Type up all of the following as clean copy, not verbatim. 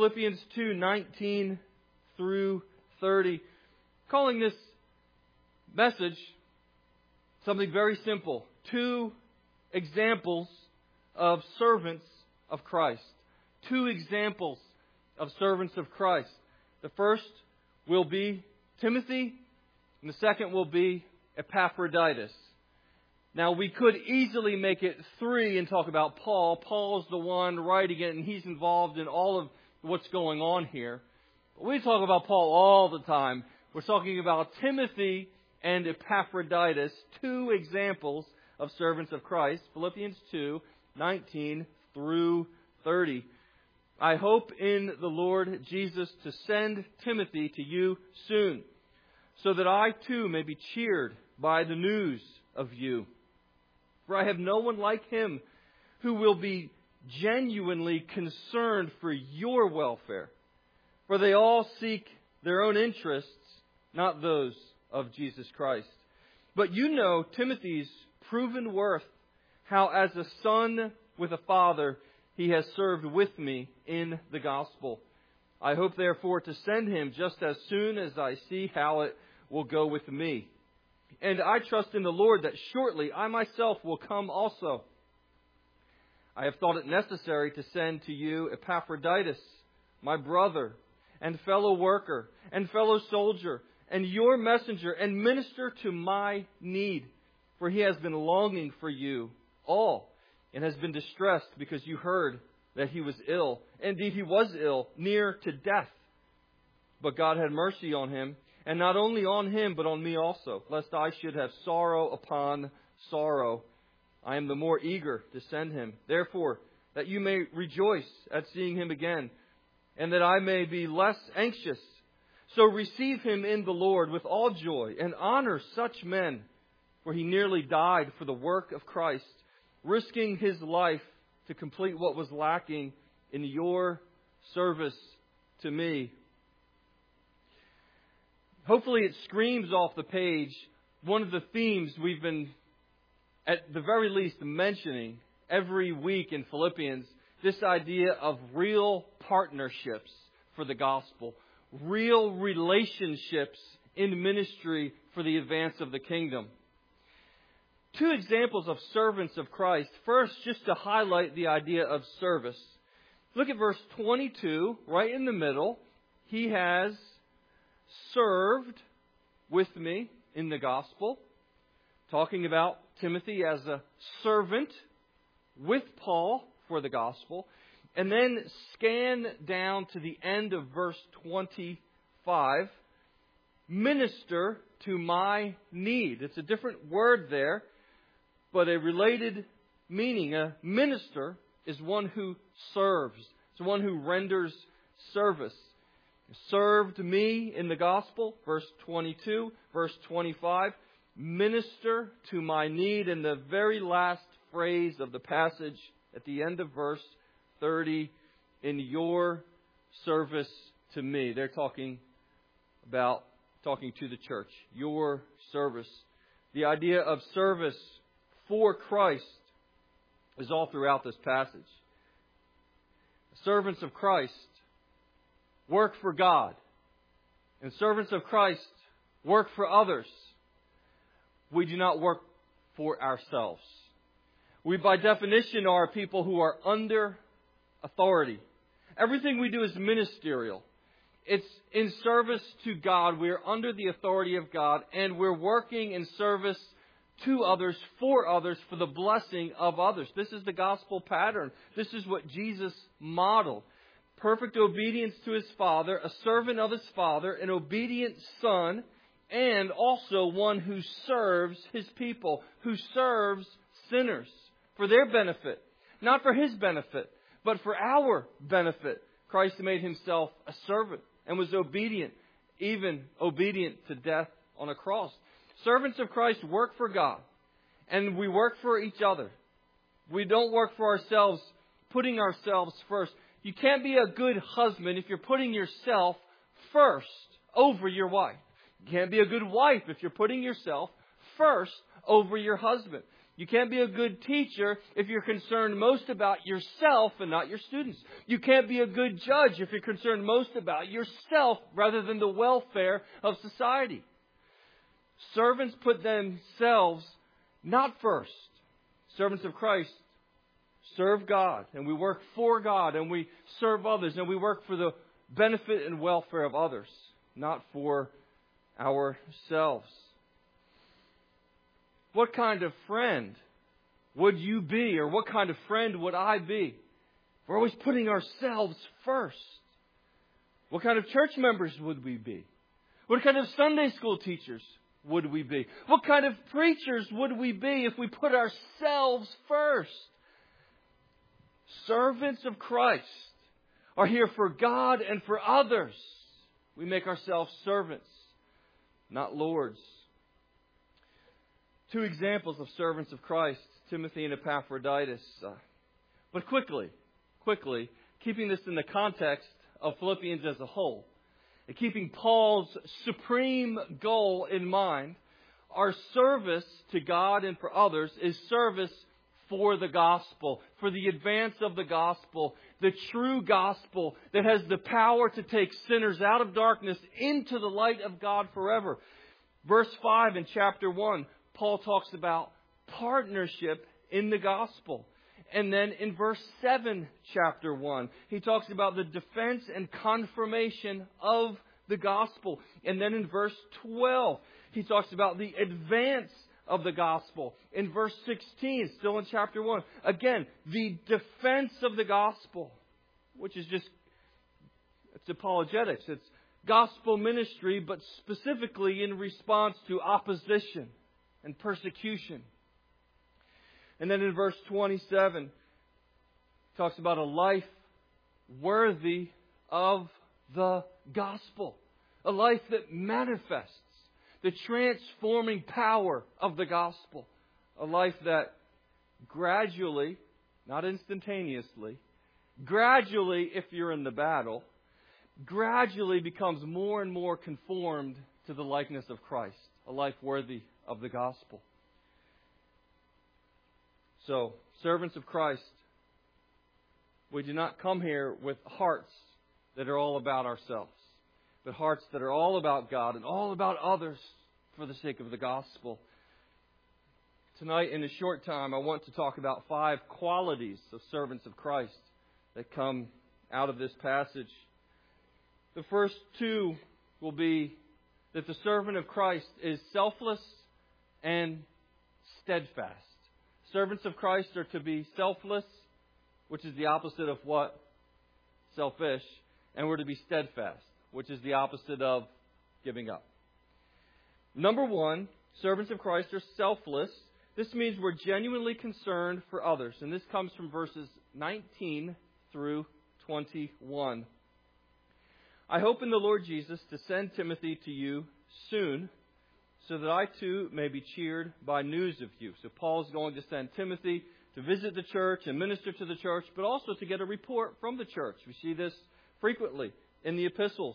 Philippians 2:19 through 30. Calling this message something very simple. 2 examples of servants of Christ. 2 examples of servants of Christ. The first will be Timothy, and the second will be Epaphroditus. Now, we could easily make it 3 and talk about Paul. Paul's the one writing it, and he's involved in all of what's going on here. But we talk about Paul all the time. We're talking about Timothy and Epaphroditus, 2 examples of servants of Christ. Philippians 2:19 through 30. I hope in the Lord Jesus to send Timothy to you soon, so that I too may be cheered by the news of you. For I have no one like him who will be genuinely concerned for your welfare. For they all seek their own interests, not those of Jesus Christ. But you know Timothy's proven worth, how as a son with a father he has served with me in the gospel. I hope therefore to send him just as soon as I see how it will go with me. And I trust in the Lord that shortly I myself will come also. I have thought it necessary to send to you Epaphroditus, my brother and fellow worker and fellow soldier, and your messenger and minister to my need. For he has been longing for you all, and has been distressed because you heard that he was ill. Indeed, he was ill, near to death. But God had mercy on him, and not only on him, but on me also, lest I should have sorrow upon sorrow. I am the more eager to send him. Therefore, that you may rejoice at seeing him again, and that I may be less anxious. So receive him in the Lord with all joy, and honor such men, for he nearly died for the work of Christ, risking his life to complete what was lacking in your service to me. Hopefully it screams off the page one of the themes we've been, at the very least, mentioning every week in Philippians. This idea of real partnerships for the gospel. Real relationships in ministry for the advance of the kingdom. 2 examples of servants of Christ. First, just to highlight the idea of service. Look at verse 22, right in the middle. He has served with me in the gospel. Talking about Timothy as a servant with Paul for the gospel. And then scan down to the end of verse 25. Minister to my need. It's a different word there, but a related meaning. A minister is one who serves. It's one who renders service. Served me in the gospel, verse 22, verse 25. Minister to my need. In the very last phrase of the passage at the end of verse 30, in your service to me. They're talking to the church. Your service. The idea of service for Christ is all throughout this passage. Servants of Christ work for God. And servants of Christ work for others. We do not work for ourselves. We, by definition, are people who are under authority. Everything we do is ministerial. It's in service to God. We're under the authority of God, and we're working in service to others, for the blessing of others. This is the gospel pattern. This is what Jesus modeled. Perfect obedience to his Father, a servant of his Father, an obedient son, and also one who serves his people, who serves sinners for their benefit. Not for his benefit, but for our benefit. Christ made himself a servant and was obedient, even obedient to death on a cross. Servants of Christ work for God, and we work for each other. We don't work for ourselves, putting ourselves first. You can't be a good husband if you're putting yourself first over your wife. You can't be a good wife if you're putting yourself first over your husband. You can't be a good teacher if you're concerned most about yourself and not your students. You can't be a good judge if you're concerned most about yourself rather than the welfare of society. Servants put themselves not first. Servants of Christ serve God, and we work for God, and we serve others, and we work for the benefit and welfare of others, not for ourselves. What kind of friend would you be, or what kind of friend would I be? We're always putting ourselves first. What kind of church members would we be? What kind of Sunday school teachers would we be? What kind of preachers would we be if we put ourselves first? Servants of Christ are here for God and for others. We make ourselves servants, not lords. Two examples of servants of Christ, Timothy and Epaphroditus. But quickly, keeping this in the context of Philippians as a whole, and keeping Paul's supreme goal in mind, our service to God and for others is service for the gospel, for the advance of the gospel, the true gospel that has the power to take sinners out of darkness into the light of God forever. Verse 5 in chapter 1, Paul talks about partnership in the gospel. And then in verse 7, chapter 1, he talks about the defense and confirmation of the gospel. And then in verse 12, he talks about the advance of the gospel. In verse 16, still in chapter 1, again, the defense of the gospel, which is it's apologetics. It's gospel ministry, but specifically in response to opposition and persecution. And then in verse 27, it talks about a life worthy of the gospel. A life that manifests the transforming power of the gospel. A life that gradually, not instantaneously, gradually, if you're in the battle, gradually becomes more and more conformed to the likeness of Christ. A life worthy of the gospel. So, servants of Christ, we do not come here with hearts that are all about ourselves, but hearts that are all about God and all about others for the sake of the gospel. Tonight, in a short time, I want to talk about 5 qualities of servants of Christ that come out of this passage. The first 2 will be that the servant of Christ is selfless and steadfast. Servants of Christ are to be selfless, which is the opposite of what? Selfish. And we're to be steadfast, which is the opposite of giving up. Number 1, servants of Christ are selfless. This means we're genuinely concerned for others. And this comes from verses 19 through 21. I hope in the Lord Jesus to send Timothy to you soon, so that I too may be cheered by news of you. So Paul's going to send Timothy to visit the church and minister to the church, but also to get a report from the church. We see this frequently in the epistles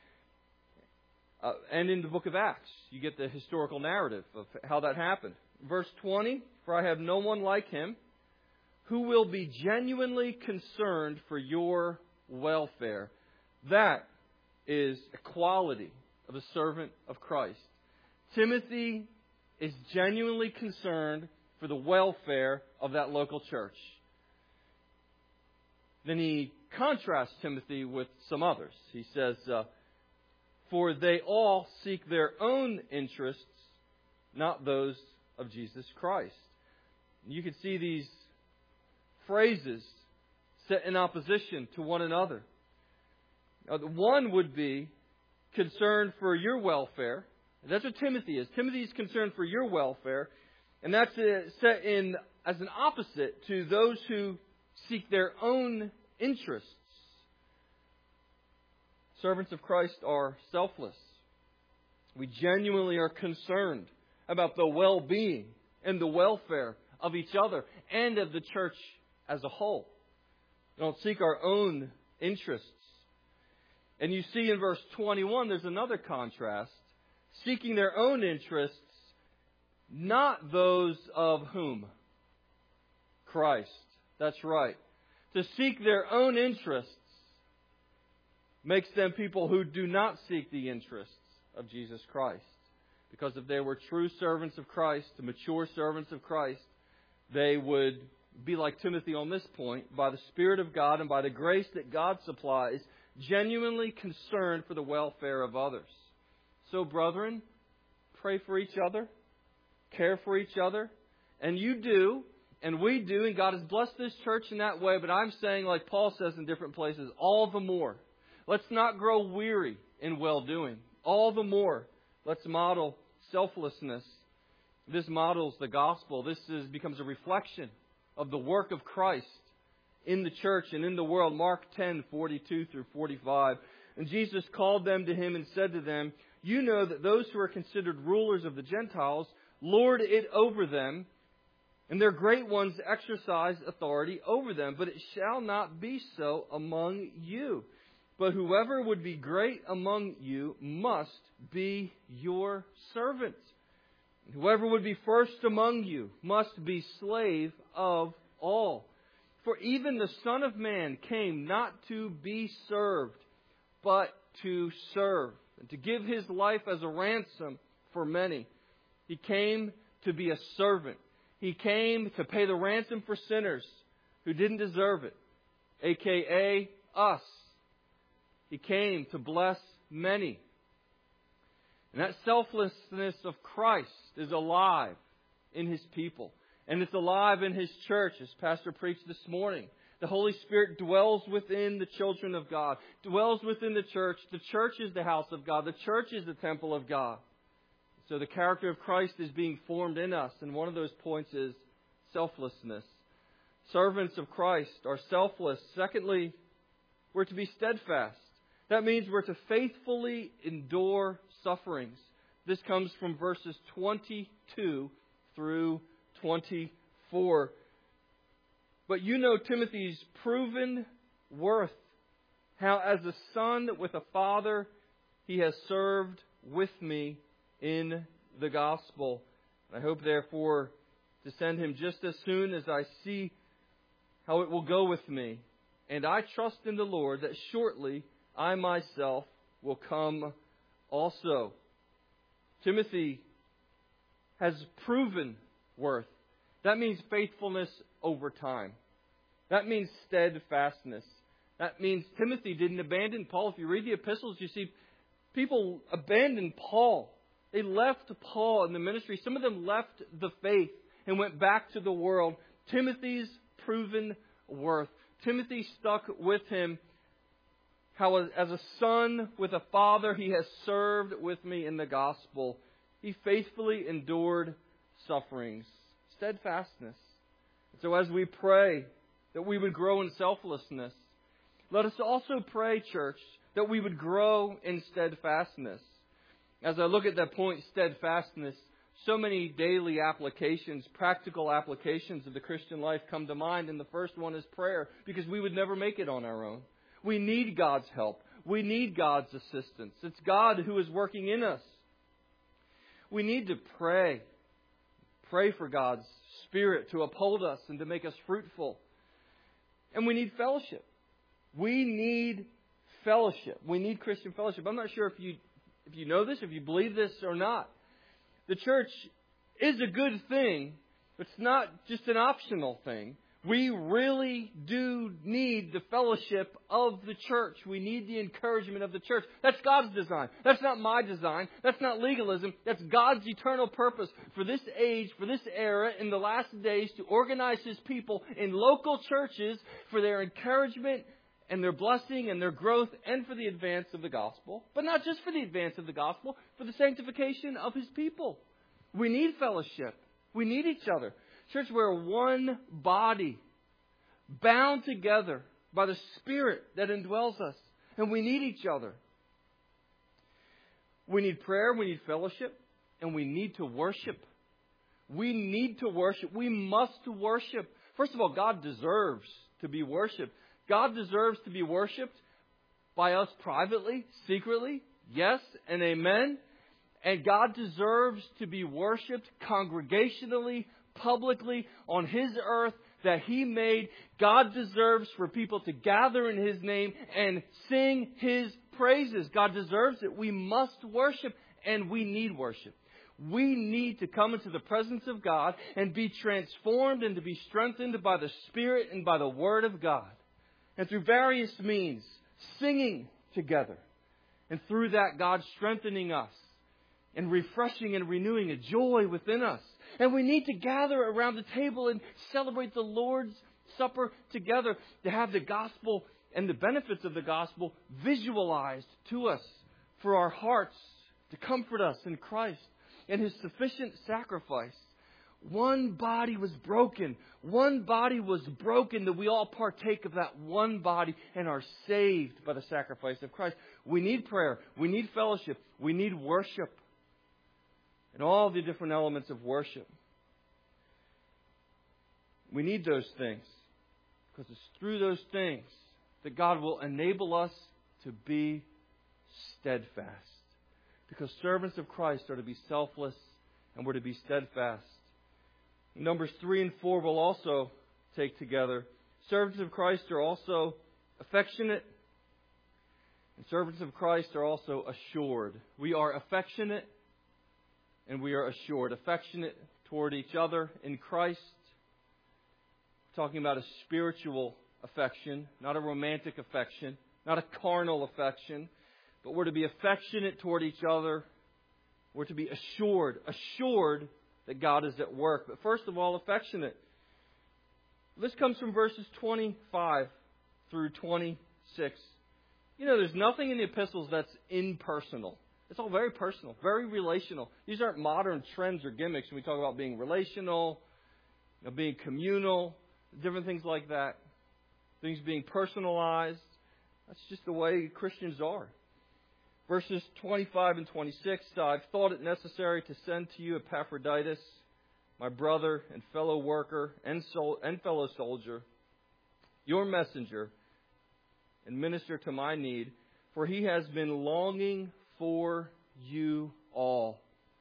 and in the book of Acts. You get the historical narrative of how that happened. Verse 20, for I have no one like him who will be genuinely concerned for your welfare. That is a quality of a servant of Christ. Timothy is genuinely concerned for the welfare of that local church. Then he contrasts Timothy with some others. He says, for they all seek their own interests, not those of Jesus Christ. You can see these phrases set in opposition to one another. One would be concerned for your welfare. That's what Timothy is. Timothy is concerned for your welfare. And that's set in as an opposite to those who seek their own interests. Servants of Christ are selfless. We genuinely are concerned about the well-being and the welfare of each other and of the church as a whole. We don't seek our own interests. And you see in verse 21, there's another contrast. Seeking their own interests not those of whom? Christ. That's right. To seek their own interests makes them people who do not seek the interests of Jesus Christ. Because if they were true servants of Christ, mature servants of Christ, they would be like Timothy on this point, by the Spirit of God and by the grace that God supplies, genuinely concerned for the welfare of others. So, brethren, pray for each other, care for each other, and you do, and we do, and God has blessed this church in that way, but I'm saying, like Paul says in different places, all the more. Let's not grow weary in well-doing. All the more, let's model selflessness. This models the gospel. This becomes a reflection of the work of Christ in the church and in the world. Mark 10:42 through 45. And Jesus called them to Him and said to them, "You know that those who are considered rulers of the Gentiles lord it over them, and their great ones exercise authority over them. But it shall not be so among you. But whoever would be great among you must be your servant. Whoever would be first among you must be slave of all. For even the Son of Man came not to be served, but to serve, and to give His life as a ransom for many." He came to be a servant. He came to pay the ransom for sinners who didn't deserve it, a.k.a. us. He came to bless many. And that selflessness of Christ is alive in His people. And it's alive in His church, as Pastor preached this morning. The Holy Spirit dwells within the children of God, dwells within the church. The church is the house of God. The church is the temple of God. So the character of Christ is being formed in us. And one of those points is selflessness. Servants of Christ are selfless. Secondly, we're to be steadfast. That means we're to faithfully endure sufferings. This comes from verses 22 through 24. But you know Timothy's proven worth, how as a son with a father he has served with me in the gospel. I hope, therefore, to send him just as soon as I see how it will go with me. And I trust in the Lord that shortly I myself will come also. Timothy has proven worth. That means faithfulness over time. That means steadfastness. That means Timothy didn't abandon Paul. If you read the epistles, you see people abandoned Paul. They left Paul in the ministry. Some of them left the faith and went back to the world. Timothy's proven worth. Timothy stuck with him. How as a son with a father he has served with me in the gospel. He faithfully endured sufferings. Steadfastness. So as we pray that we would grow in selflessness, let us also pray, church, that we would grow in steadfastness. As I look at that point, steadfastness, so many daily applications, practical applications of the Christian life come to mind. And the first one is prayer, because we would never make it on our own. We need God's help. We need God's assistance. It's God who is working in us. We need to pray. Pray for God's Spirit to uphold us and to make us fruitful. And we need fellowship. We need fellowship. We need Christian fellowship. I'm not sure if you know this, if you believe this or not. The church is a good thing, but it's not just an optional thing. We really do need the fellowship of the church. We need the encouragement of the church. That's God's design. That's not my design. That's not legalism. That's God's eternal purpose for this age, for this era, in the last days, to organize His people in local churches for their encouragement and their blessing and their growth and for the advance of the gospel. But not just for the advance of the gospel, for the sanctification of His people. We need fellowship. We need each other. Church, we're one body, bound together by the Spirit that indwells us. And we need each other. We need prayer, we need fellowship, and we need to worship. We need to worship. We must worship. First of all, God deserves to be worshipped. God deserves to be worshipped by us privately, secretly, yes and amen. And God deserves to be worshipped congregationally, publicly, on His earth that He made. God deserves for people to gather in His name and sing His praises. God deserves it. We must worship, and we need worship. We need to come into the presence of God and be transformed and to be strengthened by the Spirit and by the Word of God. And through various means, singing together. And through that, God strengthening us and refreshing and renewing a joy within us. And we need to gather around the table and celebrate the Lord's Supper together to have the gospel and the benefits of the gospel visualized to us for our hearts, to comfort us in Christ and His sufficient sacrifice. One body was broken. One body was broken that we all partake of that one body and are saved by the sacrifice of Christ. We need prayer. We need fellowship. We need worship. And all the different elements of worship. We need those things. Because it's through those things that God will enable us to be steadfast. Because servants of Christ are to be selfless and we're to be steadfast. Numbers 3 and 4 will also take together. Servants of Christ are also affectionate. And servants of Christ are also assured. We are affectionate and we are assured. Affectionate toward each other in Christ. We're talking about a spiritual affection, not a romantic affection, not a carnal affection. But we're to be affectionate toward each other. We're to be assured that God is at work. But first of all, affectionate. This comes from verses 25 through 26. You know, there's nothing in the epistles that's impersonal. It's all very personal, very relational. These aren't modern trends or gimmicks when we talk about being relational, being communal, different things like that. Things being personalized. That's just the way Christians are. Verses 25 and 26, I've thought it necessary to send to you Epaphroditus, my brother and fellow worker and fellow soldier, your messenger, and minister to my need, for he has been longing for you all,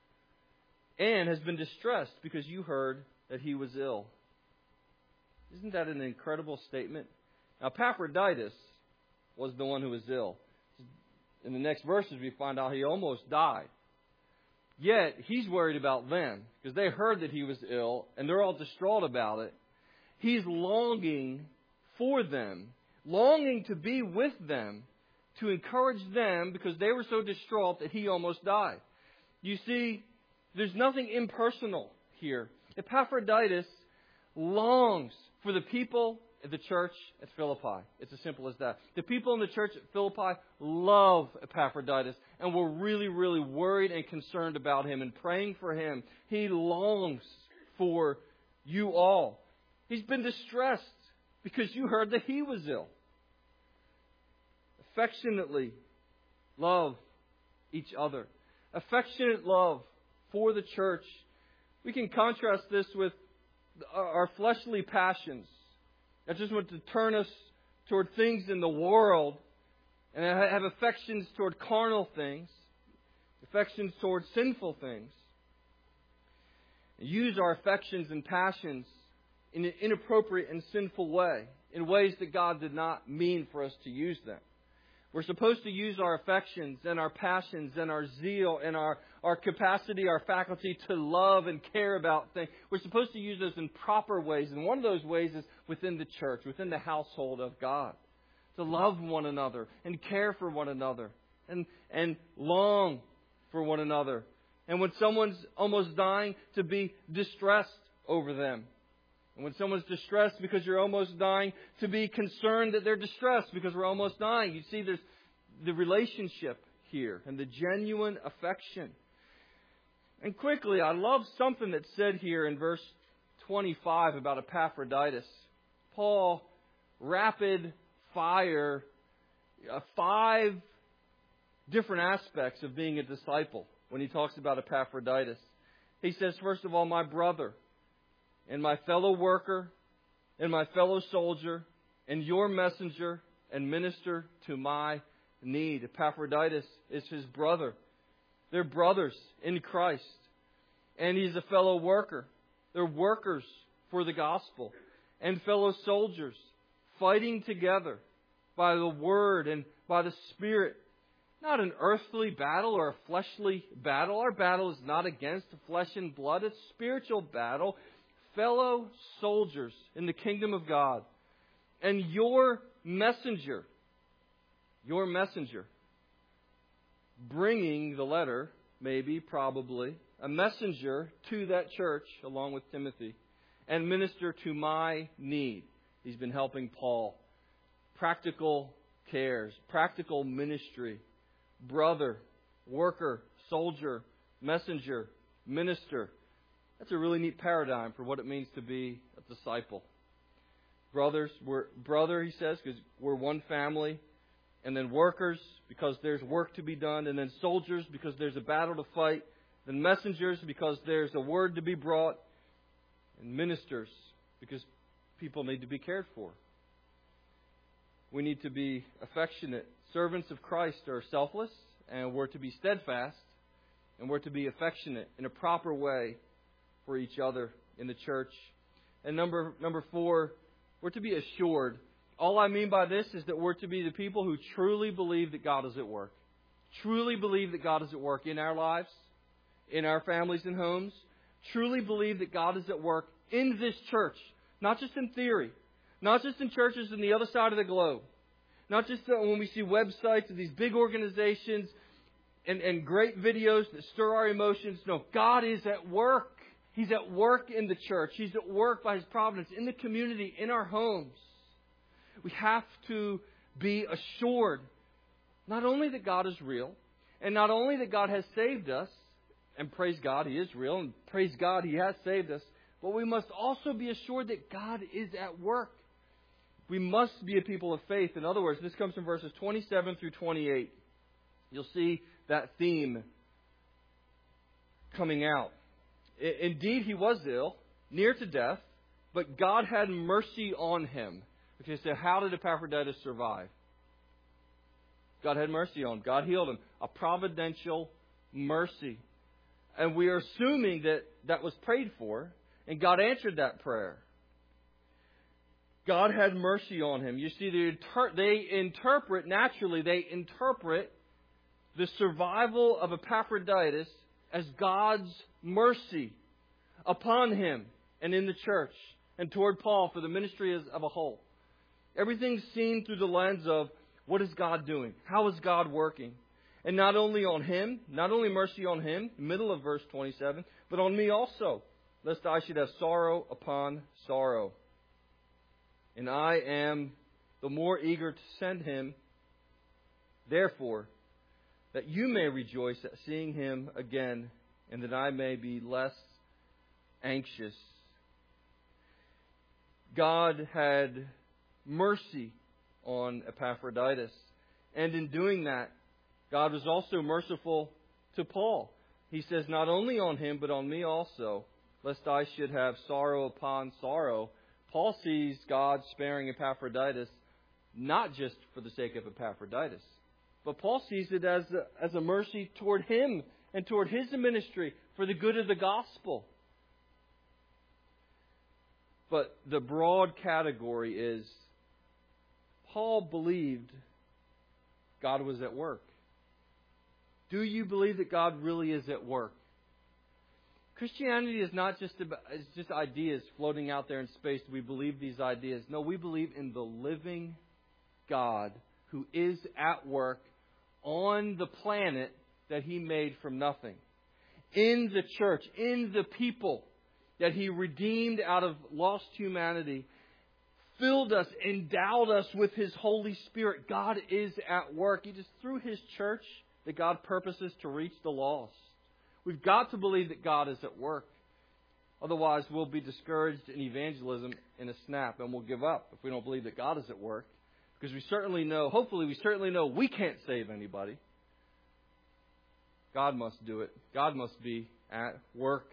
and has been distressed because you heard that he was ill. Isn't that an incredible statement? Now, Epaphroditus was the one who was ill. In the next verses, we find out he almost died. Yet, he's worried about them because they heard that he was ill and they're all distraught about it. He's longing for them, longing to be with them, to encourage them because they were so distraught that he almost died. You see, there's nothing impersonal here. Epaphroditus longs for the people at the church at Philippi. It's as simple as that. The people in the church at Philippi love Epaphroditus and were really, really worried and concerned about him and praying for him. He longs for you all. He's been distressed because you heard that he was ill. Affectionately love each other. Affectionate love for the church. We can contrast this with our fleshly passions. That just want to turn us toward things in the world and have affections toward carnal things, affections toward sinful things. Use our affections and passions in an inappropriate and sinful way, in ways that God did not mean for us to use them. We're supposed to use our affections and our passions and our zeal and our capacity, our faculty to love and care about things. We're supposed to use those in proper ways. And one of those ways is within the church, within the household of God. To love one another and care for one another and long for one another. And when someone's almost dying, to be distressed over them. And when someone's distressed because you're almost dying, to be concerned that they're distressed because we're almost dying. You see, there's the relationship here and the genuine affection. And quickly, I love something that's said here in verse 25 about Epaphroditus. Paul, rapid fire, 5 different aspects of being a disciple when he talks about Epaphroditus. He says, first of all, my brother, and my fellow worker, and my fellow soldier, and your messenger, and minister to my need. Epaphroditus is his brother. They're brothers in Christ. And he's a fellow worker. They're workers for the gospel. And fellow soldiers fighting together by the Word and by the Spirit. Not an earthly battle or a fleshly battle. Our battle is not against flesh and blood. It's a spiritual battle. Fellow soldiers in the kingdom of God. And your messenger, bringing the letter, maybe, probably, a messenger to that church along with Timothy, and minister to my need. He's been helping Paul. Practical cares, practical ministry, brother, worker, soldier, messenger, minister. That's a really neat paradigm for what it means to be a disciple. Brothers, brother, he says, because we're one family. And then workers, because there's work to be done. And then soldiers, because there's a battle to fight. Then messengers, because there's a word to be brought. And ministers, because people need to be cared for. We need to be affectionate. Servants of Christ are selfless, and we're to be steadfast, and we're to be affectionate in a proper way for each other in the church. And number 4, we're to be assured. All I mean by this is that we're to be the people who truly believe that God is at work. Truly believe that God is at work in our lives, in our families and homes. Truly believe that God is at work in this church. Not just in theory. Not just in churches on the other side of the globe. Not just when we see websites of these big organizations and great videos that stir our emotions. No, God is at work. He's at work in the church. He's at work by His providence in the community, in our homes. We have to be assured not only that God is real, and not only that God has saved us, and praise God, He is real, and praise God, He has saved us, but we must also be assured that God is at work. We must be a people of faith. In other words, this comes from verses 27 through 28. You'll see that theme coming out. Indeed, he was ill, near to death, but God had mercy on him. Okay, so how did Epaphroditus survive? God had mercy on him. God healed him. A providential mercy. And we are assuming that that was prayed for, and God answered that prayer. God had mercy on him. You see, they interpret the survival of Epaphroditus as God's mercy upon him and in the church and toward Paul for the ministry as a whole. Everything's seen through the lens of what is God doing? How is God working? And not only on him, not only mercy on him, middle of verse 27, but on me also, lest I should have sorrow upon sorrow. And I am the more eager to send him, therefore, that you may rejoice at seeing him again, and that I may be less anxious. God had mercy on Epaphroditus. And in doing that, God was also merciful to Paul. He says, not only on him, but on me also, lest I should have sorrow upon sorrow. Paul sees God sparing Epaphroditus not just for the sake of Epaphroditus, but Paul sees it as a mercy toward him and toward his ministry for the good of the gospel. But the broad category is Paul believed God was at work. Do you believe that God really is at work? Christianity is not just ideas floating out there in space. We believe these ideas. No, we believe in the living God who is at work on the planet that He made from nothing. In the church, in the people that He redeemed out of lost humanity, filled us, endowed us with His Holy Spirit. God is at work. It is through His church that God purposes to reach the lost. We've got to believe that God is at work. Otherwise, we'll be discouraged in evangelism in a snap, and we'll give up if we don't believe that God is at work. Because we certainly know, hopefully we certainly know we can't save anybody. God must do it. God must be at work.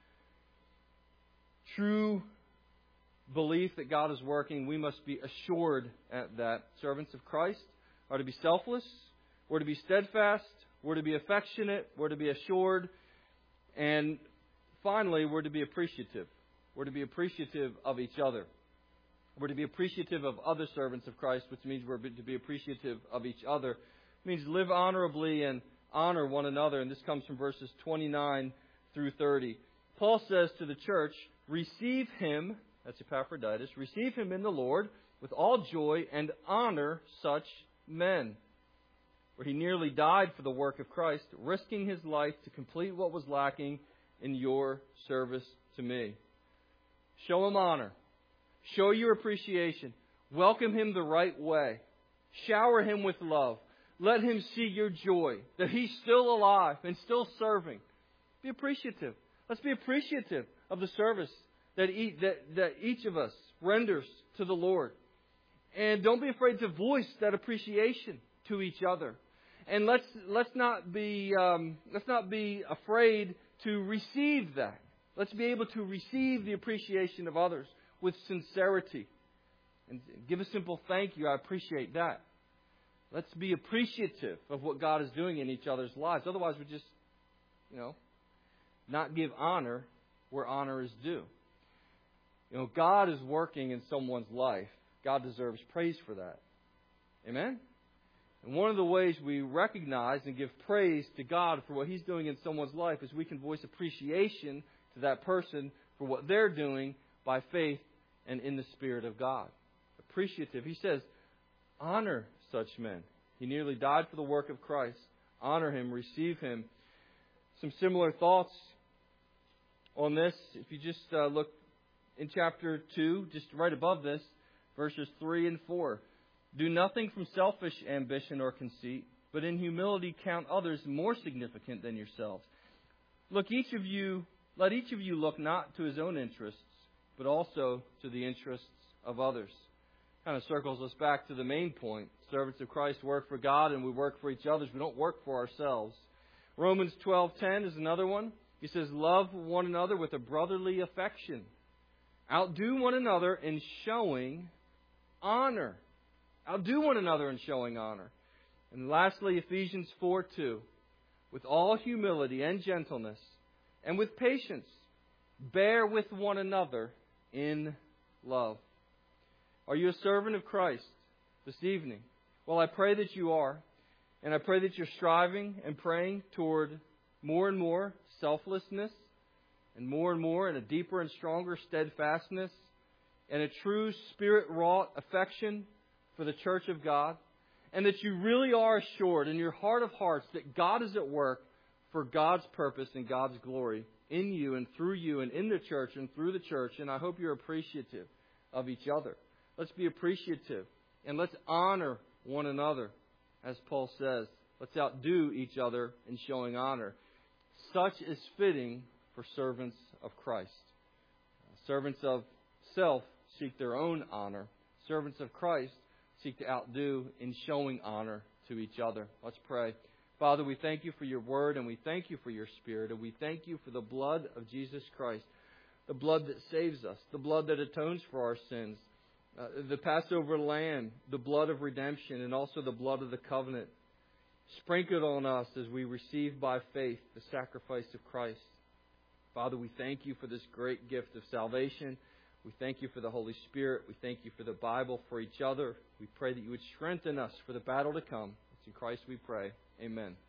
True belief that God is working, we must be assured at that. Servants of Christ are to be selfless, we're to be steadfast, We're to be affectionate. We're to be assured. And finally, we're to be appreciative. We're to be appreciative of each other. We're to be appreciative of other servants of Christ, which means we're to be appreciative of each other. It means live honorably and honor one another. And this comes from verses 29 through 30. Paul says to the church, receive him, that's Epaphroditus, receive him in the Lord with all joy and honor such men. For he nearly died for the work of Christ, risking his life to complete what was lacking in your service to me. Show him honor. Show your appreciation. Welcome him the right way. Shower him with love. Let him see your joy, that he's still alive and still serving. Be appreciative. Let's be appreciative of the service that each of us renders to the Lord. And don't be afraid to voice that appreciation to each other. And let's not be afraid to receive that. Let's be able to receive the appreciation of others with sincerity. And give a simple thank you. I appreciate that. Let's be appreciative of what God is doing in each other's lives. Otherwise, we just, not give honor where honor is due. God is working in someone's life. God deserves praise for that. Amen? And one of the ways we recognize and give praise to God for what He's doing in someone's life is we can voice appreciation to that person for what they're doing by faith and in the Spirit of God. Appreciative. He says, honor such men. He nearly died for the work of Christ. Honor him, receive him. Some similar thoughts on this. If you just look in chapter 2, just right above this, verses 3 and 4. Do nothing from selfish ambition or conceit, but in humility count others more significant than yourselves. Let each of you look not to his own interests, but also to the interests of others. Kind of circles us back to the main point. Servants of Christ work for God and we work for each other. We don't work for ourselves. Romans 12:10 is another one. He says, love one another with a brotherly affection. Outdo one another in showing honor. Outdo one another in showing honor. And lastly, Ephesians 4:2. With all humility and gentleness and with patience, bear with one another in love. Are you a servant of Christ this evening? Well, I pray that you are. And I pray that you're striving and praying toward more and more selflessness and more in a deeper and stronger steadfastness and a true Spirit-wrought affection for the church of God. And that you really are assured in your heart of hearts that God is at work for God's purpose and God's glory in you and through you and in the church and through the church. And I hope you're appreciative of each other. Let's be appreciative and let's honor one another. As Paul says, let's outdo each other in showing honor. Such is fitting for servants of Christ. Servants of self seek their own honor. Servants of Christ seek to outdo in showing honor to each other. Let's pray. Father, we thank you for your word and we thank you for your Spirit. And we thank you for the blood of Jesus Christ. The blood that saves us. The blood that atones for our sins. The Passover lamb, the blood of redemption, and also the blood of the covenant, sprinkled on us as we receive by faith the sacrifice of Christ. Father, we thank you for this great gift of salvation. We thank you for the Holy Spirit. We thank you for the Bible, for each other. We pray that you would strengthen us for the battle to come. It's in Christ we pray. Amen.